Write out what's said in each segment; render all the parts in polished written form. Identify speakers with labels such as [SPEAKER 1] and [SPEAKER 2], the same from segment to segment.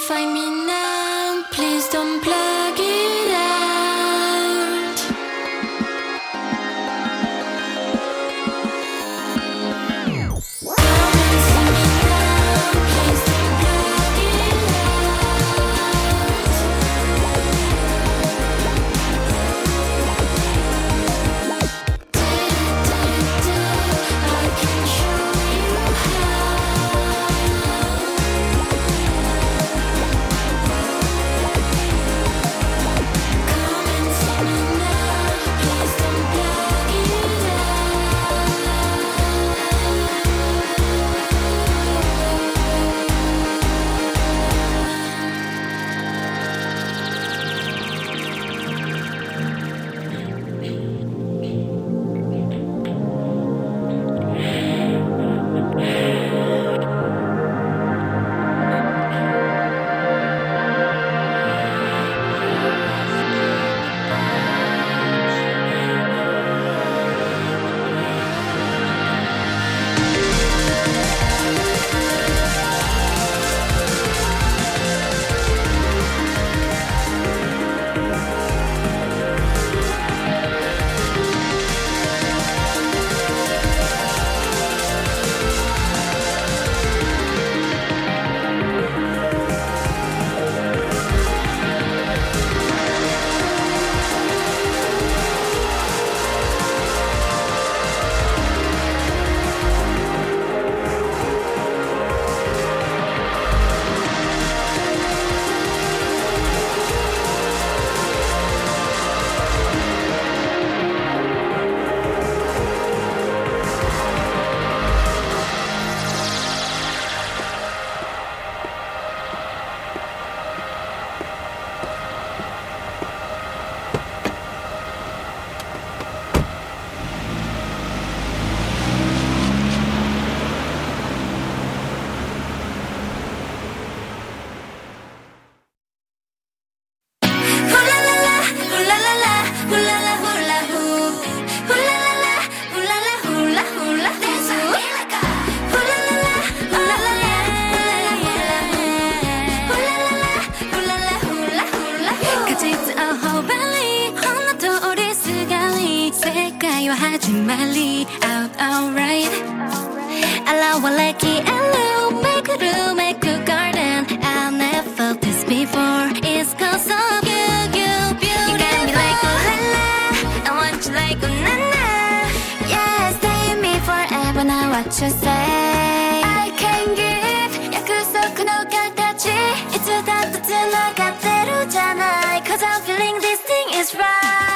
[SPEAKER 1] find me now. Please don't plug it out. Come and see me now. Please don't plug it out. I can show you Come and see me now. Please don't plug it out alright. Allow a lucky hello, make a room, make a garden. I've never felt this before. It's cause of you, beautiful. You got me like a la, I want you like a na-na. Yeah, stay with me forever, now what you say. I can give, 약속の形.いつだって繋がってるじゃない. Cause I'm feeling this thing is right.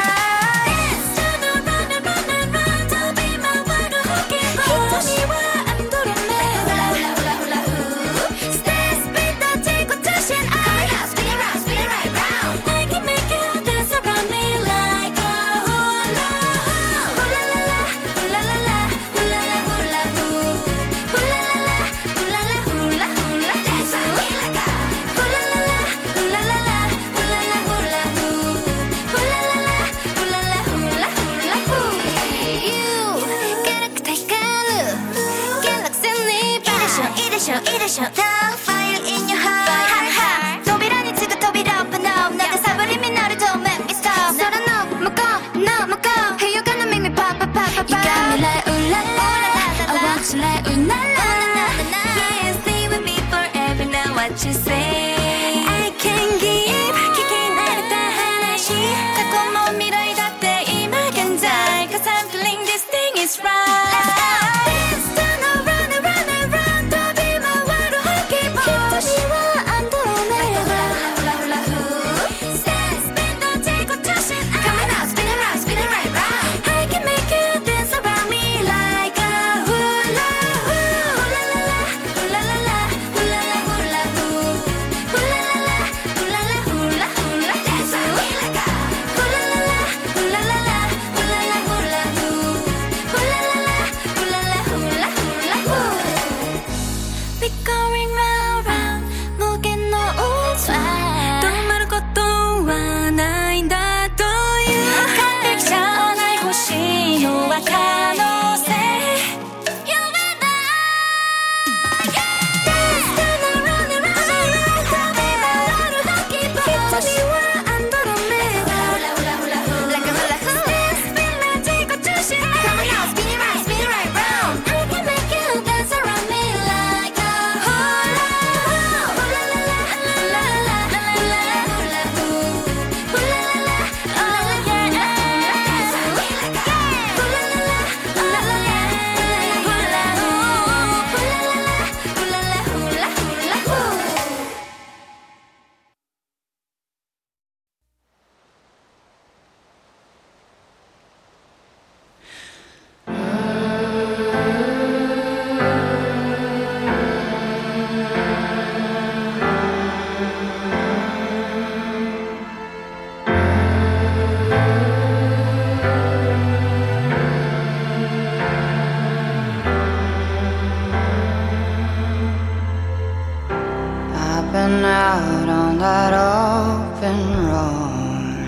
[SPEAKER 2] out on that open road.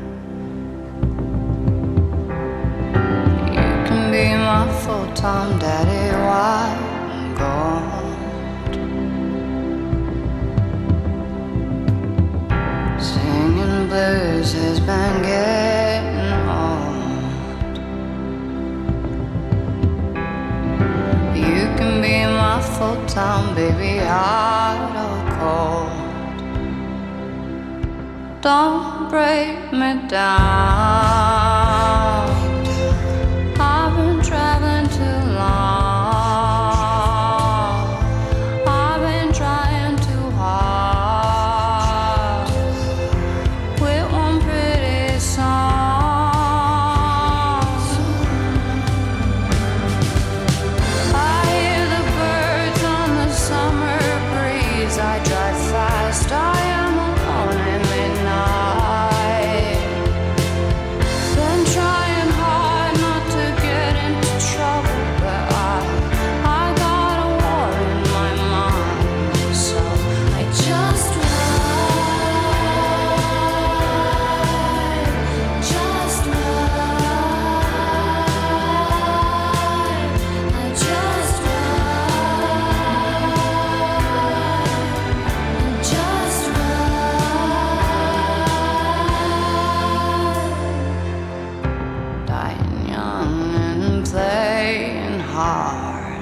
[SPEAKER 2] You can be my full-time daddy while I'm gone. Singing blues has been getting old. You can be my full-time baby, hot or cold. Don't break me down. I've been traveling too long. I've been trying too hard with one pretty song. I hear the birds on the summer breeze. I drive fast, I am alone at midnight. Been trying hard not to get into trouble, but I got a war in my mind, so I just ride, just ride. I just ride, just ride. Dying young and playing hard.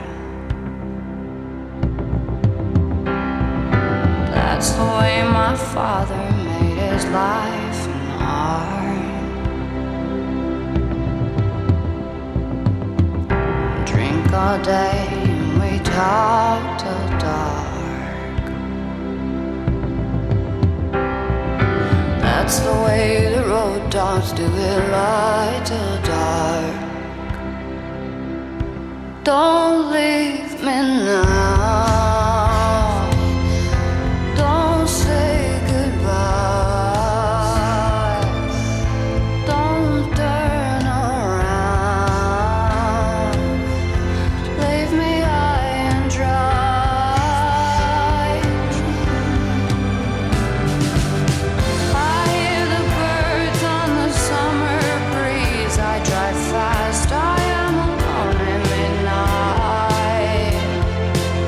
[SPEAKER 2] That's the way my father made his life and art. Drink all day and we talk till dark. That's the way the road dogs do it, light till dark. Don't leave me now. Don't say goodbye. Don't turn around. Leave me high and dry. I hear the birds on the summer breeze. I drive fast, I am alone at midnight.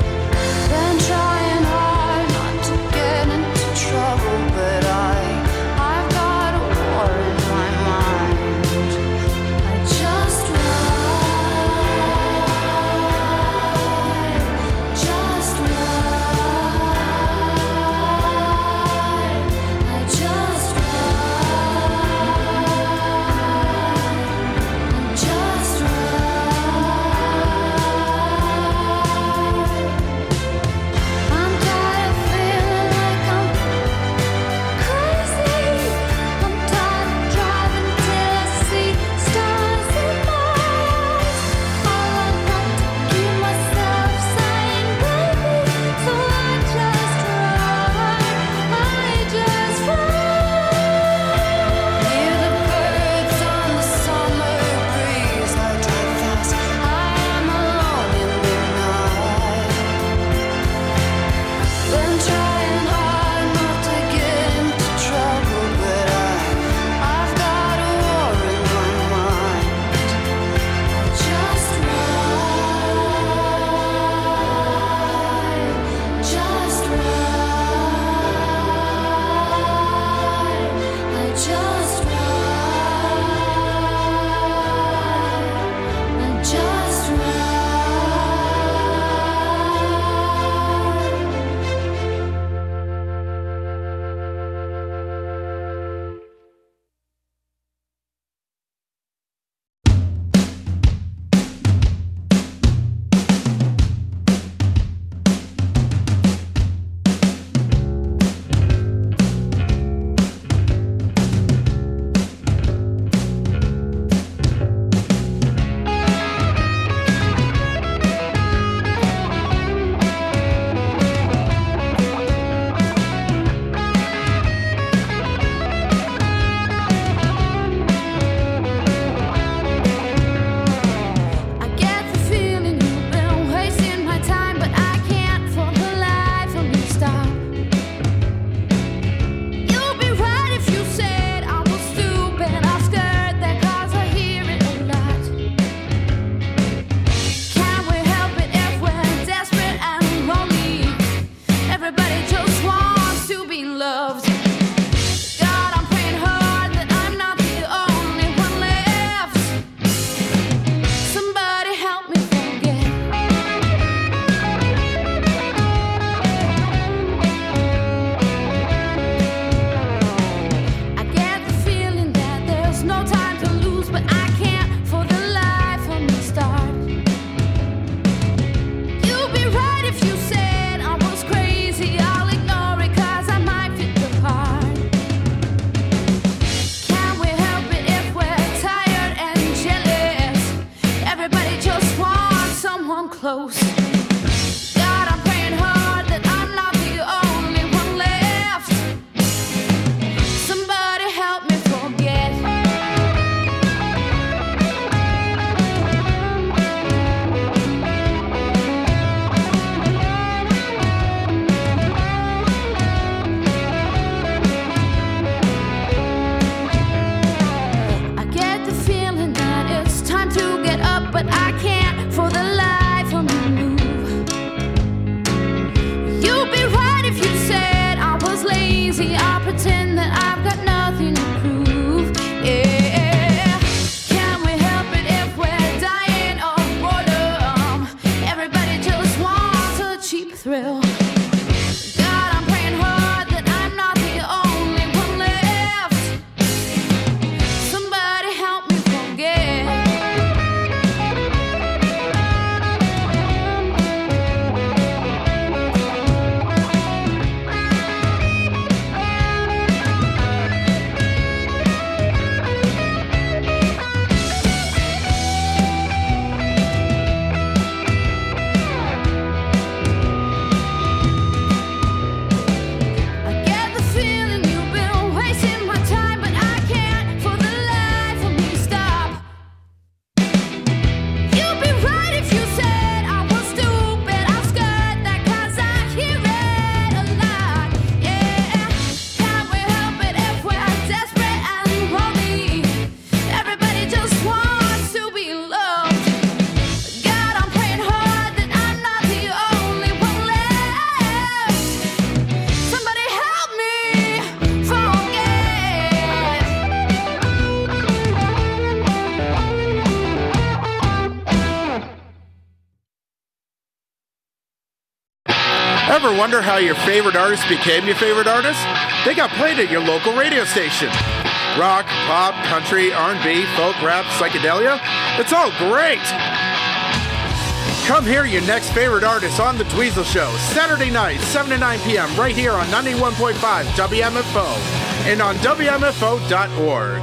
[SPEAKER 3] Ever wonder how your favorite artist became your favorite artist? They got played at your local radio station. Rock, pop, country, R&B, folk, rap, psychedelia. It's all great. Come hear your next favorite artist on The Dweezil Show, Saturday night, 7 to 9 p.m. right here on 91.5 WMFO and on WMFO.org.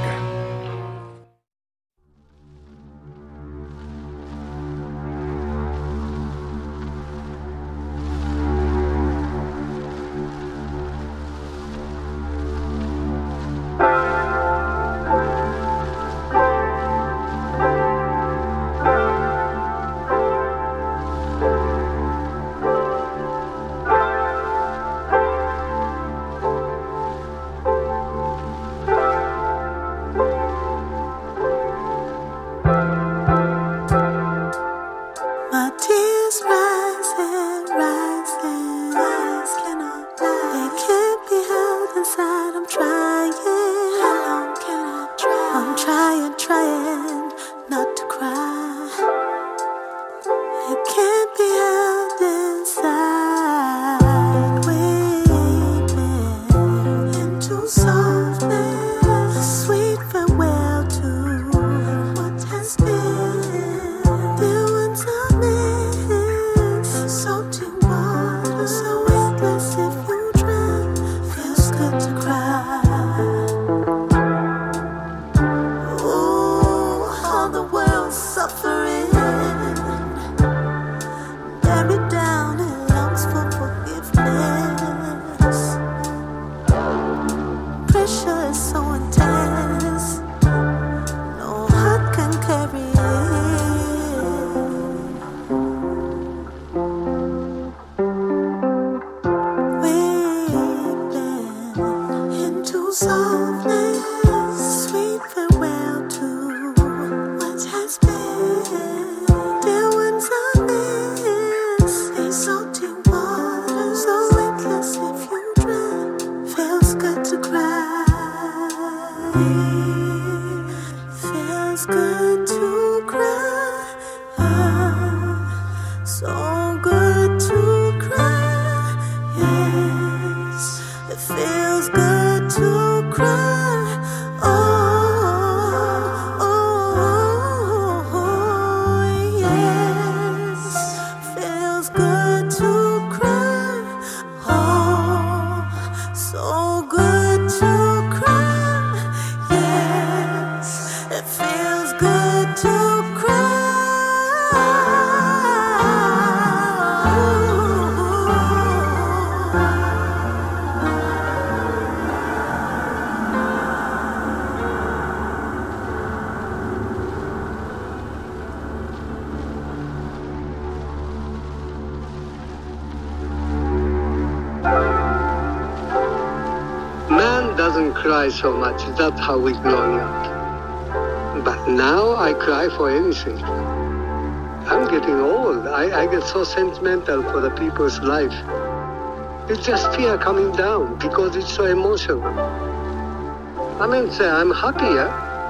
[SPEAKER 4] Cry so much. That's how we growing up. But now I cry for anything. I'm getting old. I get so sentimental for the people's life. It's just fear coming down because it's so emotional. I mean, I'm happier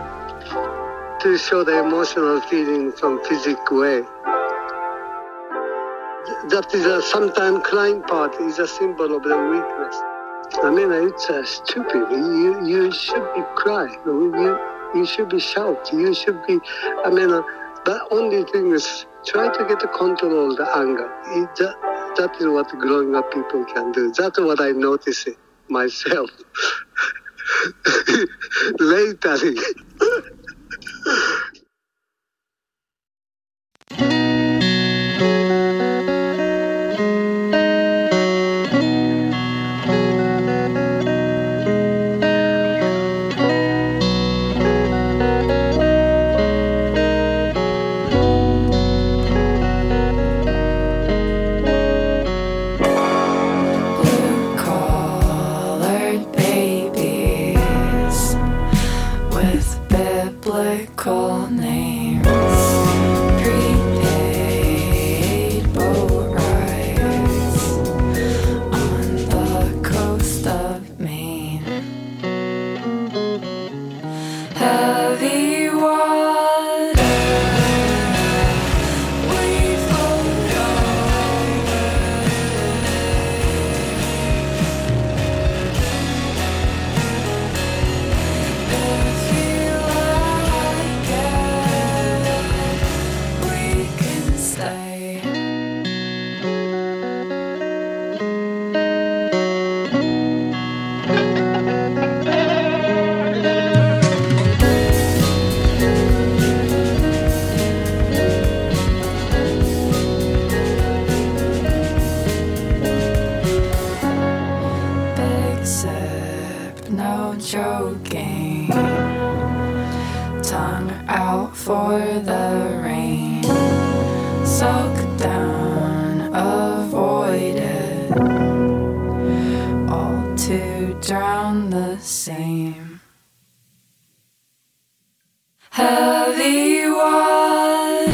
[SPEAKER 4] to show the emotional feeling from physical way. That is sometimes crying part is a symbol of the weakness. I mean, it's stupid. You should be crying. You should be shout. You should be. I mean, the only thing is try to get control of the anger. That is what growing up people can do. That's what I notice it myself. Later.
[SPEAKER 2] With no joking. Tongue out for the rain. Soak down, avoid it. All to drown the same. Heavy water.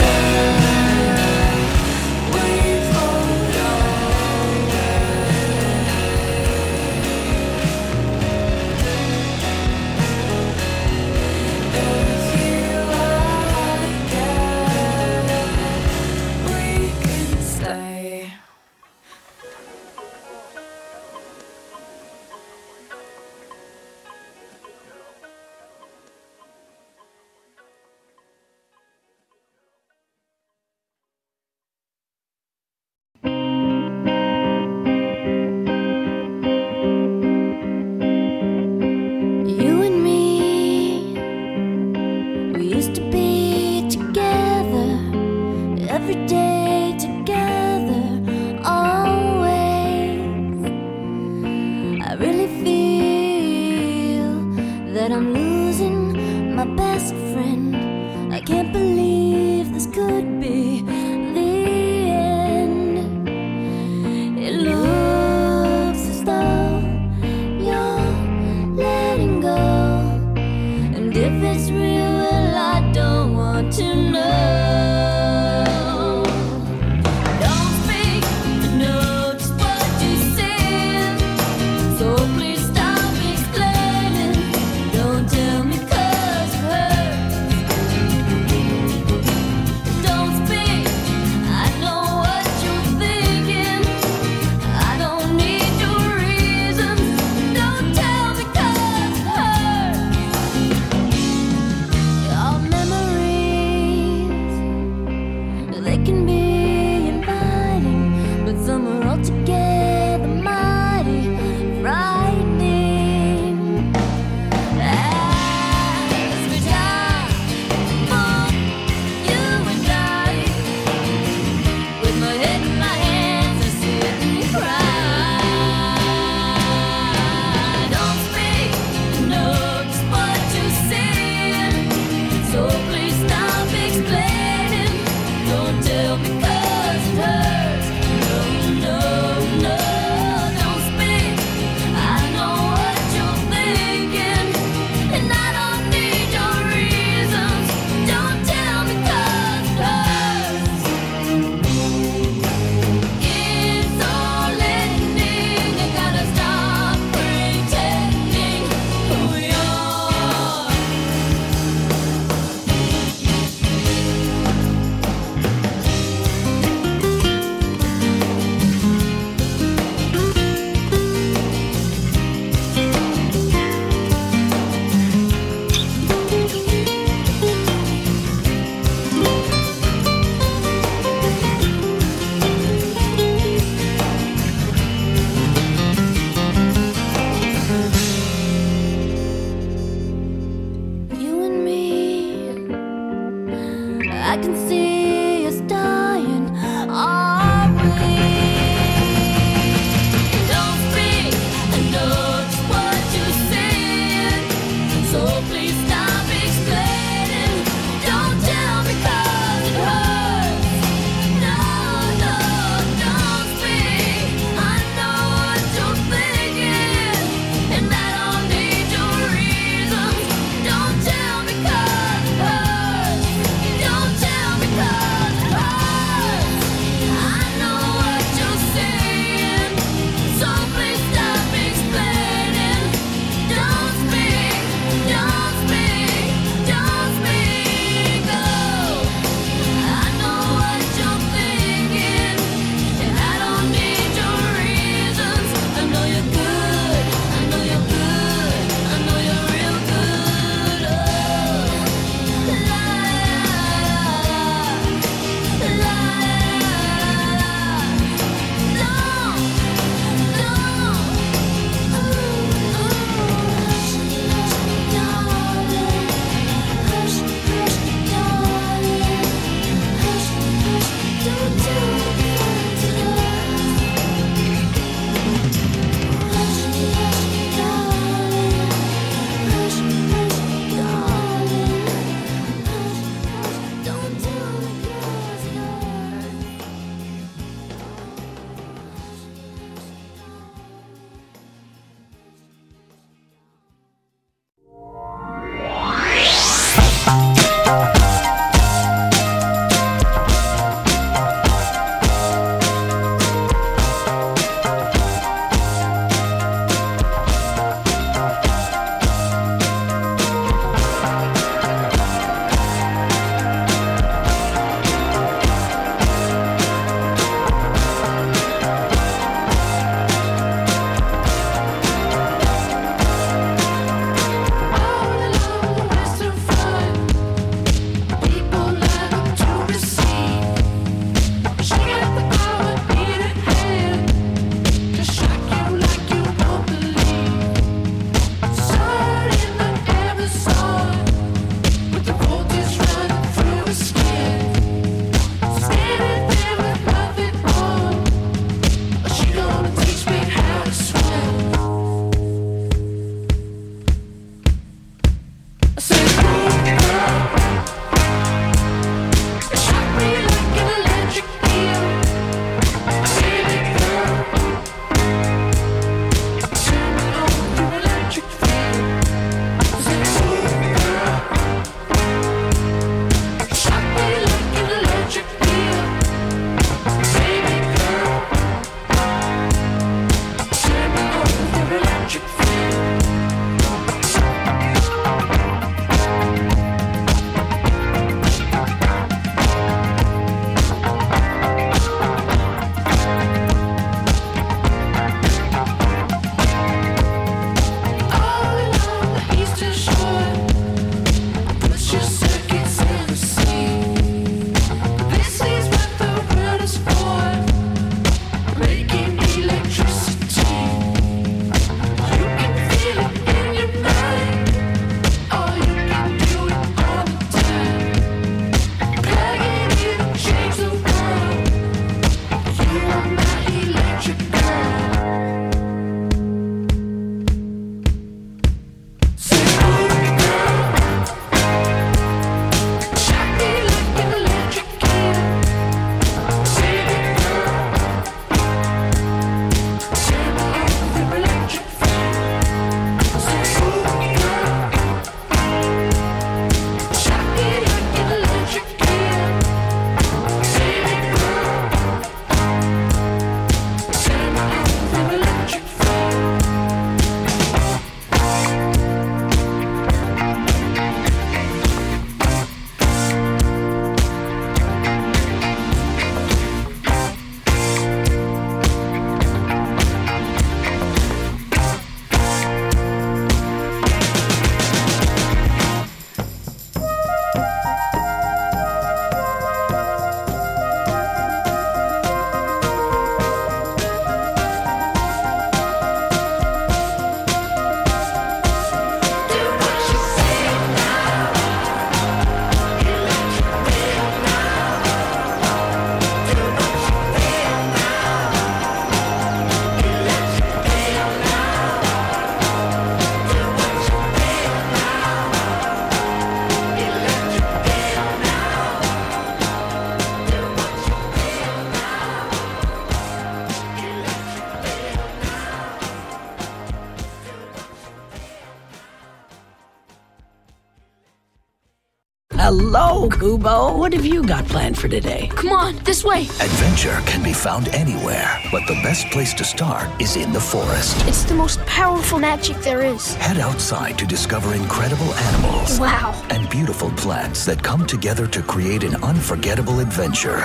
[SPEAKER 5] Hello, Kubo. What have you got planned for today?
[SPEAKER 6] Come on, this way.
[SPEAKER 7] Adventure can be found anywhere, but the best place to start is in the forest.
[SPEAKER 6] It's the most powerful magic there is.
[SPEAKER 7] Head outside to discover incredible animals.
[SPEAKER 6] Wow.
[SPEAKER 7] And beautiful plants that come together to create an unforgettable adventure.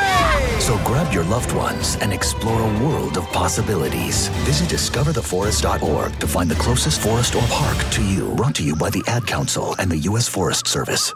[SPEAKER 7] So grab your loved ones and explore a world of possibilities. Visit discovertheforest.org to find the closest forest or park to you. Brought to you by the Ad Council and the U.S. Forest Service.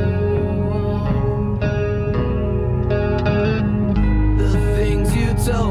[SPEAKER 8] So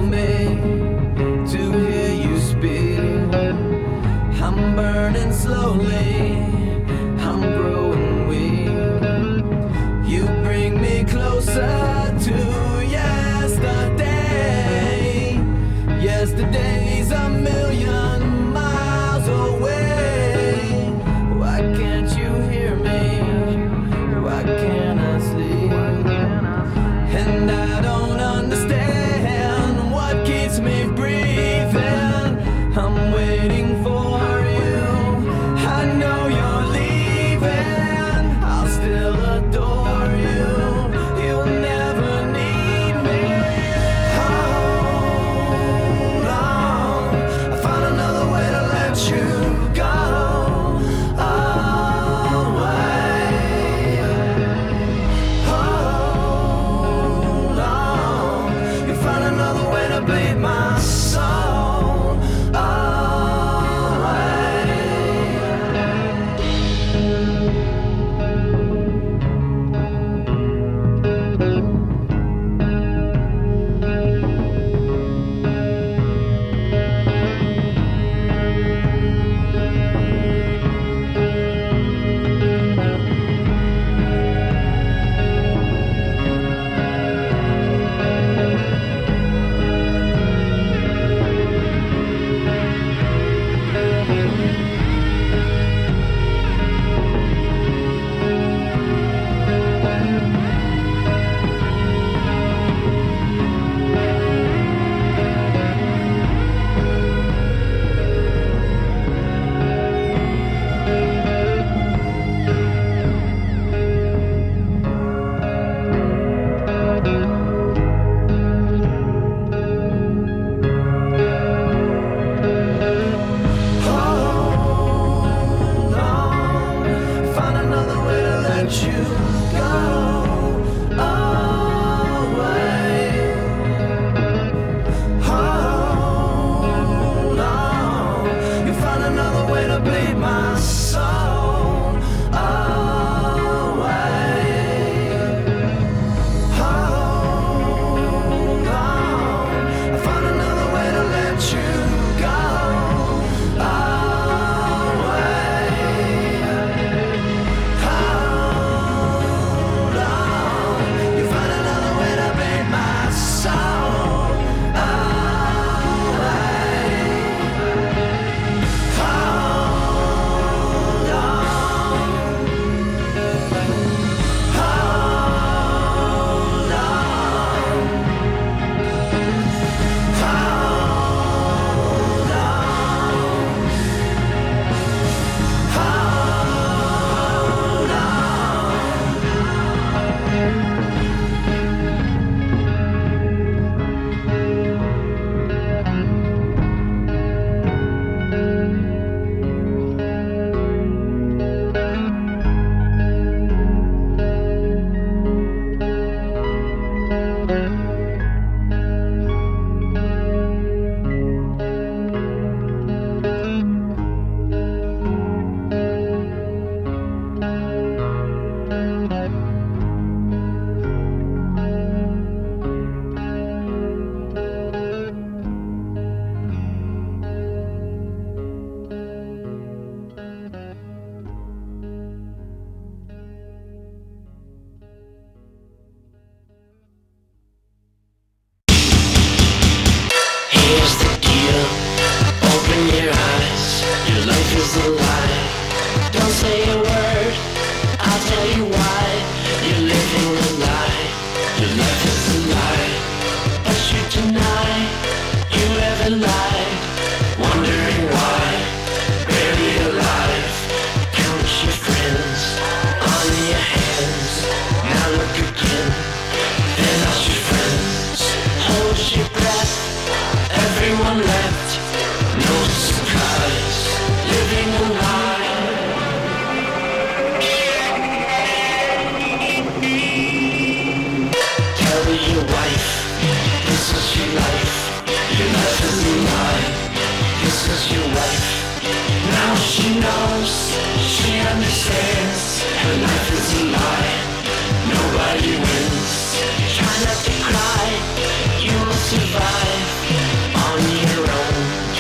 [SPEAKER 8] knows, she understands. Her life is a lie, nobody wins. Try not to cry, you will survive on your own.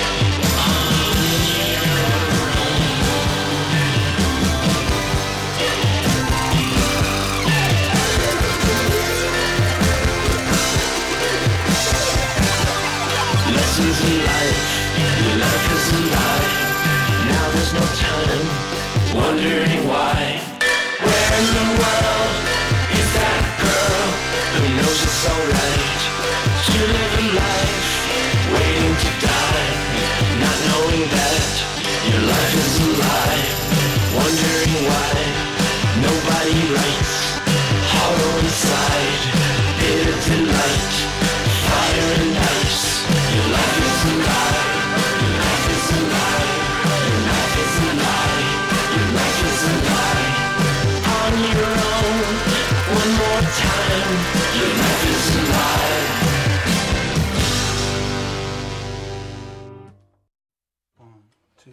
[SPEAKER 8] Lessons in life, your life is a lie. Now there's no time, wondering why. Where in the world is that girl who knows it's alright to live a life, waiting to die, not knowing that your life is a lie, wondering why nobody writes, hollow inside, bitter delight, fire and ice. Your life is a lie, your life is a lie, your life is a lie, your life is a lie. On your own, one more time, your life is a lie. One, two.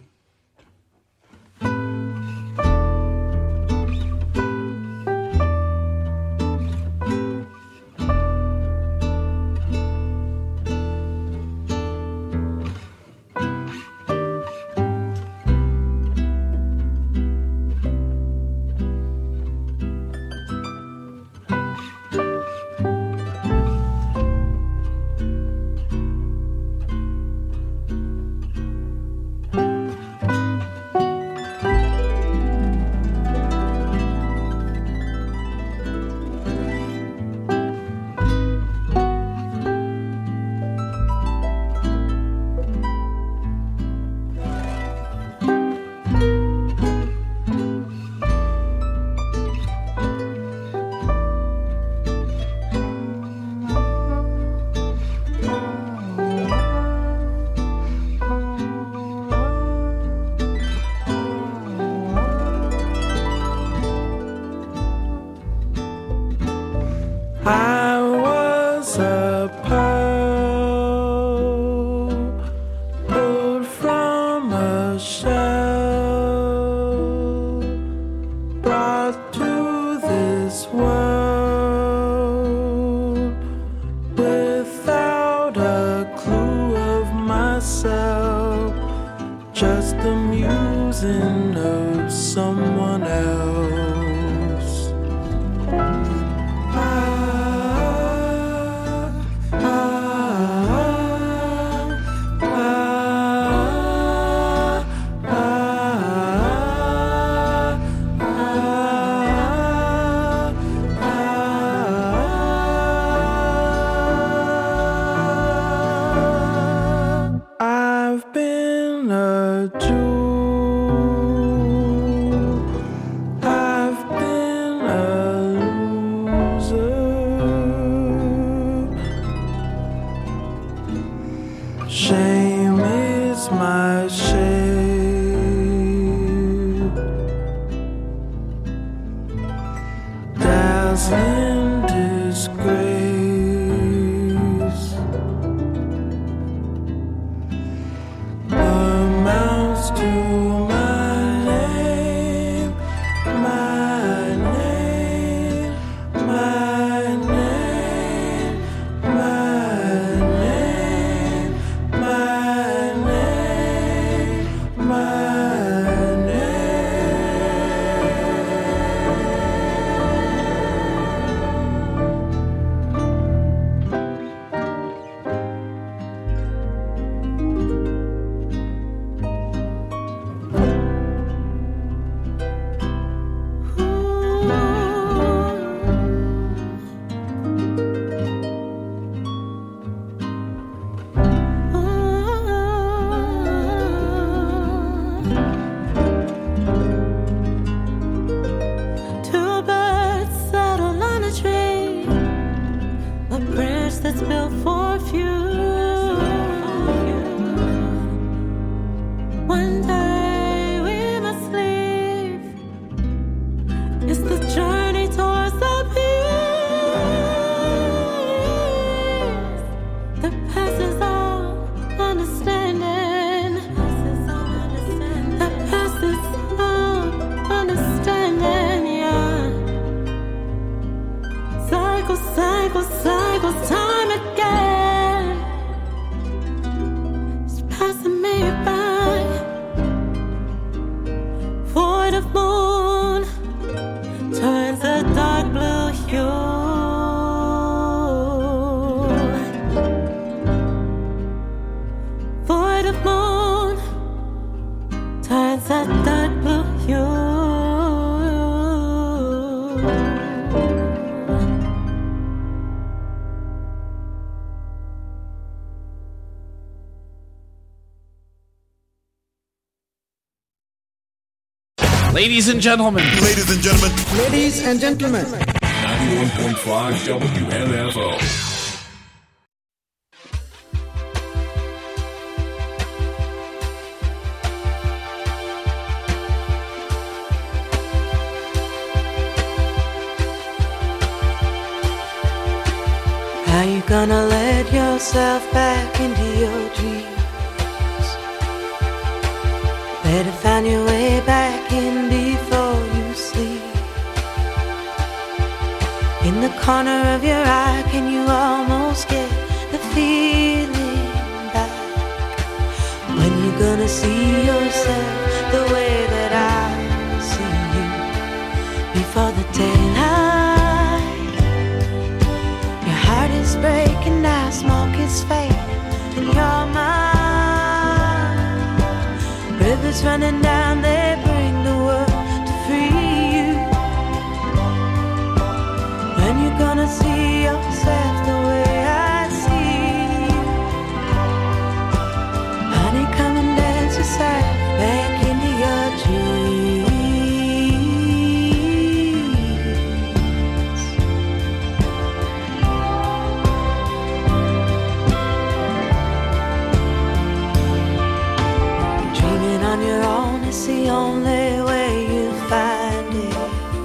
[SPEAKER 8] I was a pearl pulled from a shell, brought to this world without a clue of myself, just the musing of someone else. I've been a Jew, I've been a loser. Shame is my shade, dazzling disgrace. Amounts to my name, my name, my name, my name, my name, my
[SPEAKER 9] Two birds settle on a tree, a branch that's built for a few. One day we must leave. It's the journey towards the peace that passes all understanding. That passes cycles, time again. It's passing me by. Void of moon turns a dark blue hue. Void of moon turns a dark blue hue.
[SPEAKER 10] Ladies and gentlemen.
[SPEAKER 11] Ladies and gentlemen.
[SPEAKER 12] Ladies and gentlemen.
[SPEAKER 13] 91.5 WMFO.
[SPEAKER 9] How you gonna let yourself back into your dreams? Better find your way back in before you sleep. In the corner of your eye, can you almost get the feeling back? When you gonna see yourself the way that I see you? Before the daylight, your heart is breaking now, smoke is fading in your mind. Rivers running down, they bring the world to free you. When you gonna see yourself the way I see you? Honey, come and dance yourself back into your dreams. Dreaming on your own is the only way you find it.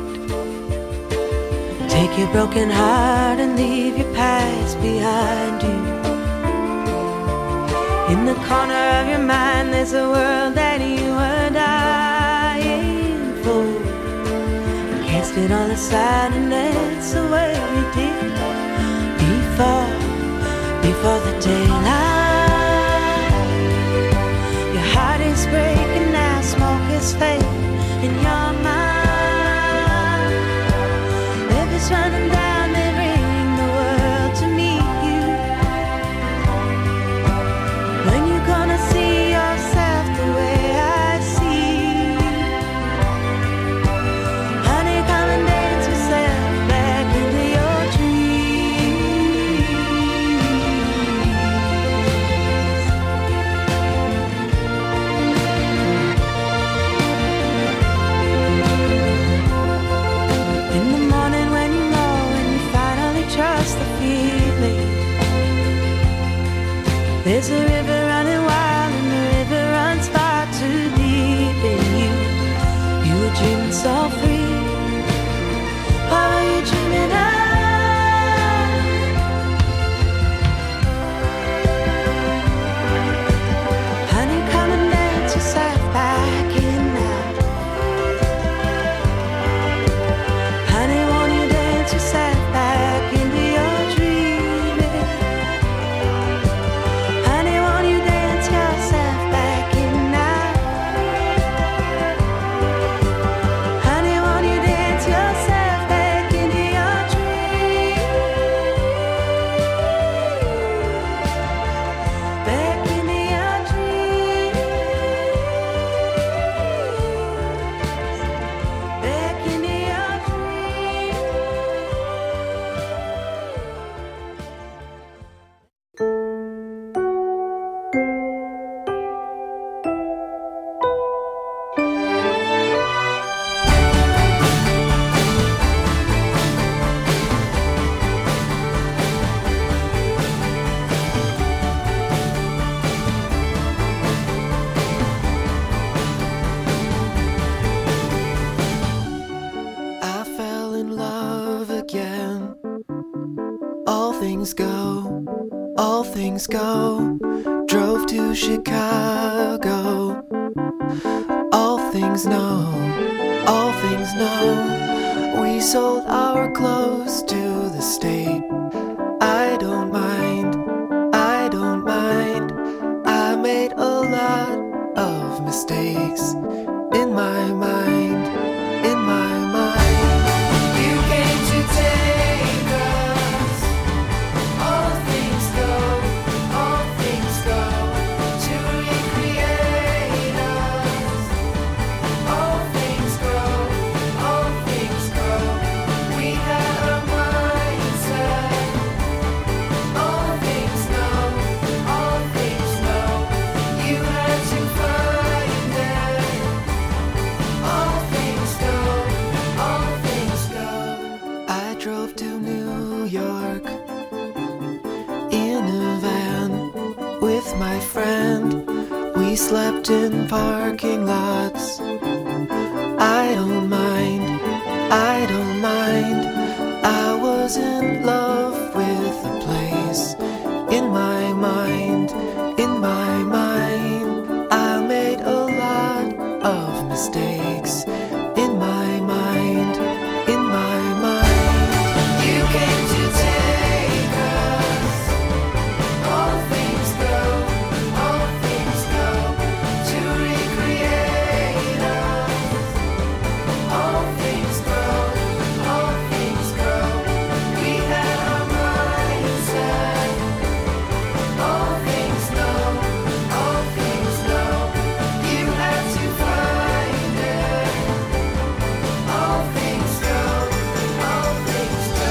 [SPEAKER 9] Take your broken heart and leave your past behind you. In the corner of your mind, there's a world that you were dying for. Cast it all aside and that's the way you did before the daylight. Your heart is breaking now, smoke is fading in your mind. Rivers running down, they bring the world to meet you. When you gonna see yourself the way I see you? Honey, come and dance yourself back into your dreams. In the morning when you know, when you finally trust the feeling, there's a river running wild and the river runs far too deep in you. You were dreaming so free. What were you dreaming of? Honey, come and dance yourself back in now. Honey, won't you dance yourself back into your dreaming? Honey, won't you dance yourself back in now? Honey, won't you dance yourself back into your dreams? Back into your dreams. Back into your dreams.
[SPEAKER 14] I fell in love again. All things go. Drove to Chicago. All things know. We sold our clothes to the state We slept in parking lots. I don't mind, I don't mind. I was in love with the place. In my mind, in my mind, I made a lot of mistakes. In my mind, in my mind. You came to take us. All things go, all things go, to recreate us. All things grow, all things grow. We had our minds set. All things know, all things know. You had to find it. All things go, all things go.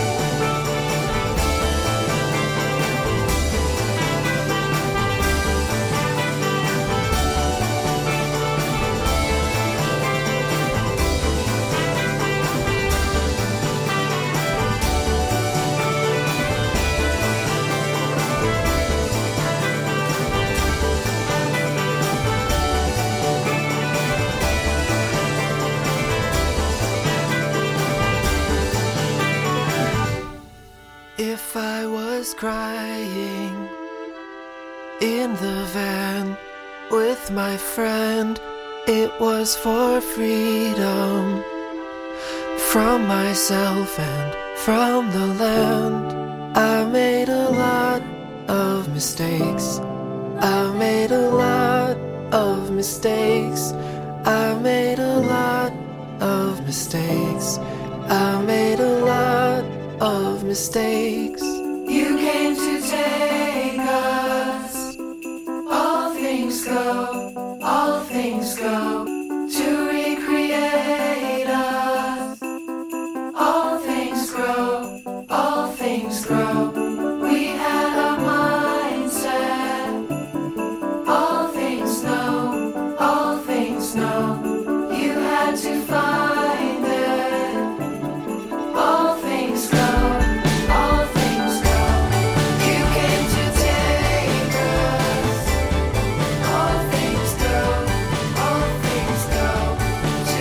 [SPEAKER 14] If I was crying in the van with my friend, it was for freedom from myself and from the land. I made a lot of mistakes. I made a lot of mistakes. I made a lot of mistakes. I made a lot of mistakes. You came to take us. All things go, all things go, to recreate us. All things grow, all things grow. We had our mindset. All things know, all things know. You had to find it. All things go, all things go. You came to take us. All things go, all things go, to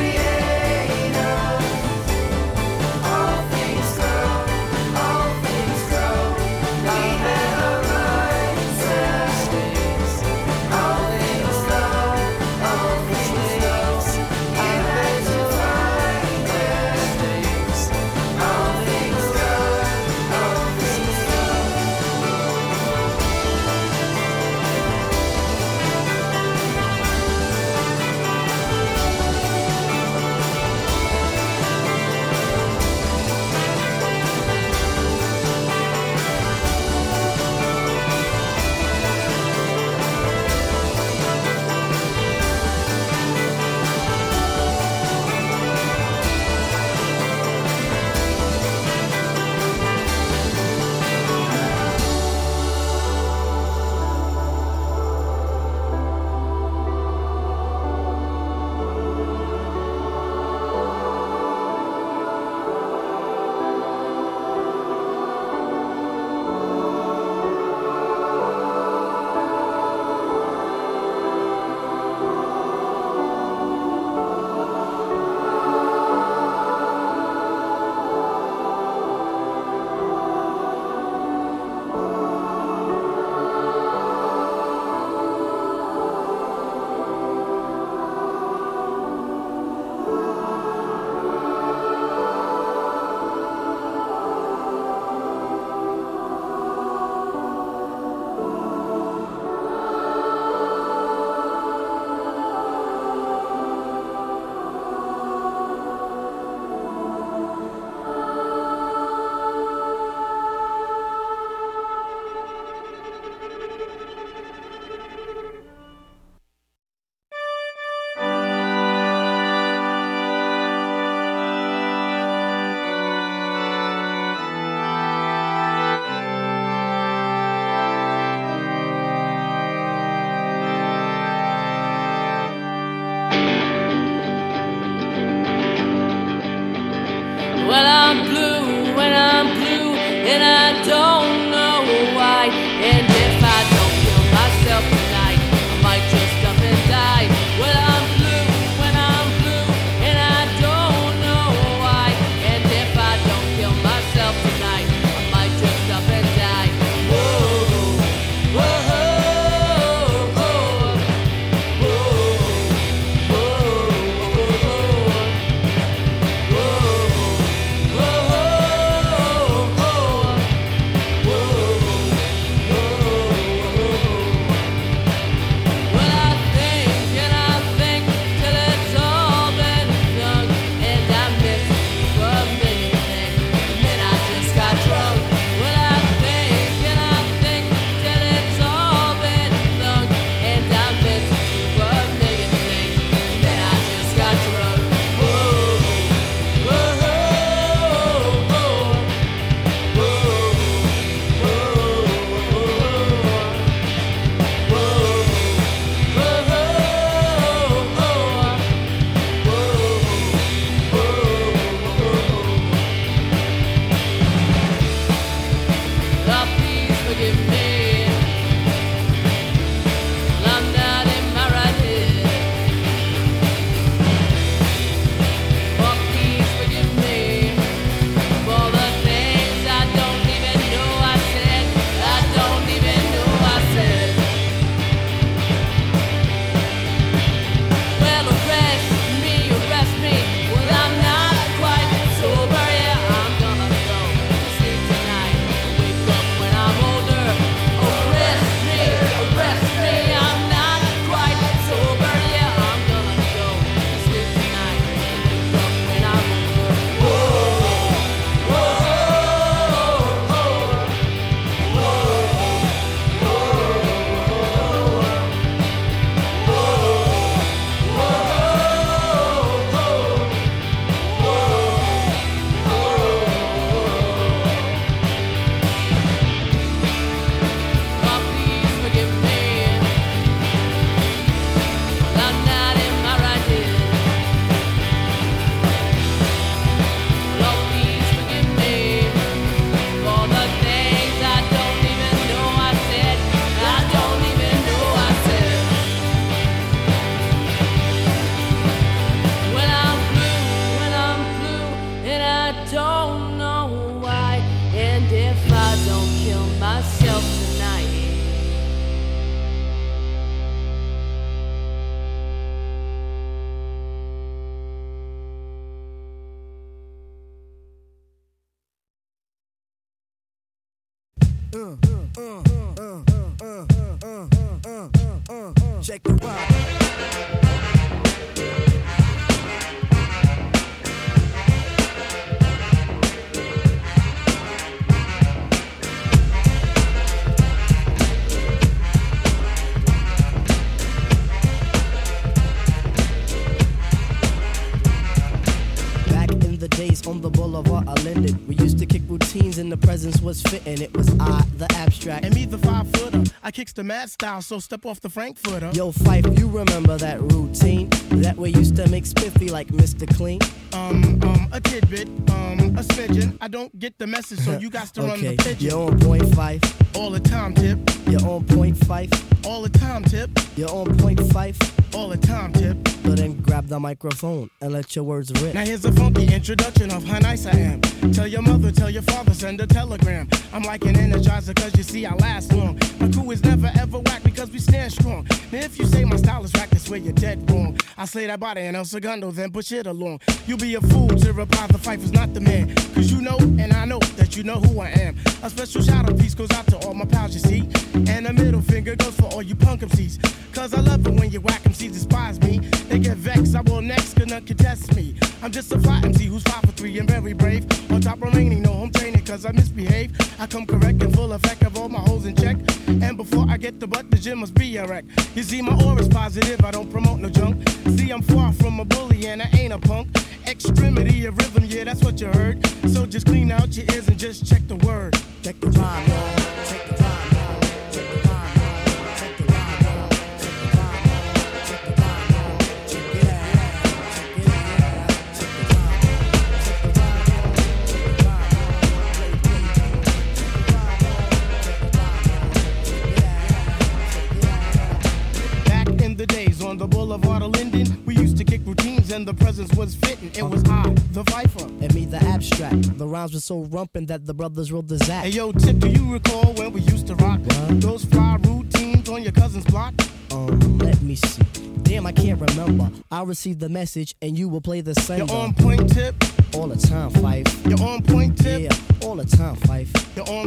[SPEAKER 14] recreate us. All things go, all things
[SPEAKER 11] Check the ride.
[SPEAKER 12] On the boulevard of Linden, we used to kick routines and the presence was fitting. It was I, the abstract,
[SPEAKER 15] and me, the 5-footer. I kicks the mad style, so step off the Frankfurter.
[SPEAKER 12] Yo, Fife, you remember that routine that we used to make spiffy like Mr. Clean?
[SPEAKER 15] A tidbit, a smidgen. I don't get the message, so you got to run the pigeon.
[SPEAKER 12] You're on point, Fife.
[SPEAKER 15] All the time, Tip.
[SPEAKER 12] You're on point, Fife.
[SPEAKER 15] All the time, Tip.
[SPEAKER 12] You're on point, Fife.
[SPEAKER 15] All the time, Tip.
[SPEAKER 12] So then grab the microphone and let your words rip.
[SPEAKER 15] Now here's a funky introduction of how nice I am. Tell your mother, tell your father, send a telegram. I'm like an energizer cause you see I last long. My crew is never ever whack because we stand strong. Now if you say my style is whack, that's where you're dead wrong. I slay that body and El Segundo, then push it along. You'll be a fool to reply the Fife is not the man. Cause you know and I know that you know who I am. A special shout out piece goes out to all my pals you see. And a middle finger goes for all you punk MCs. Cause I love it when you whack MCs despise me. They get vexed, I will next, cause none can test me. I'm just a fly MC who's 5'3" and very brave. On top remaining, no home training cause I misbehave. I come correct and full effect of all my hoes in check. And before I get the butt, the gym must be a wreck. You see my aura's positive, I don't promote no junk. See I'm far from a bully and I ain't a punk. Extremity of rhythm, yeah that's what you heard. So just clean out your ears and just check the word.
[SPEAKER 12] Check the rhyme, y'all. Check the rhyme.
[SPEAKER 15] On the boulevard of Linden, we used to kick routines and the presence was fitting. It was I, the Viper,
[SPEAKER 12] and me, the abstract. The rhymes were so rumpin' that the brothers wrote the Zach.
[SPEAKER 15] Hey yo, Tip, do you recall when we used to rock those fly routines on your cousin's block?
[SPEAKER 12] Let me see. Damn, I can't remember. I'll receive the message and you will play the sender.
[SPEAKER 15] You're on point, Tip.
[SPEAKER 12] All the time, Fife.
[SPEAKER 15] You're on point, Tip.
[SPEAKER 12] Yeah, all the time, Fife.
[SPEAKER 15] You're on